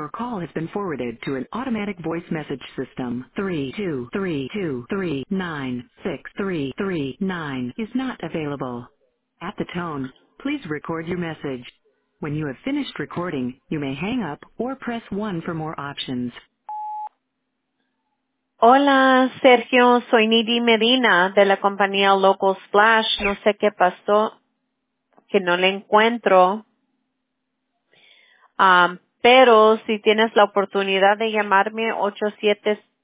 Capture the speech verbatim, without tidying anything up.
Your call has been forwarded to an automatic voice message system. three two three two three nine six three three nine is not available. At the tone, please record your message. When you have finished recording, you may hang up or press one for more options. Hola, Sergio, soy Nidi Medina de la compañía Local Splash. No sé qué pasó, que no le encuentro. Um, pero si tienes la oportunidad de llamarme ocho siete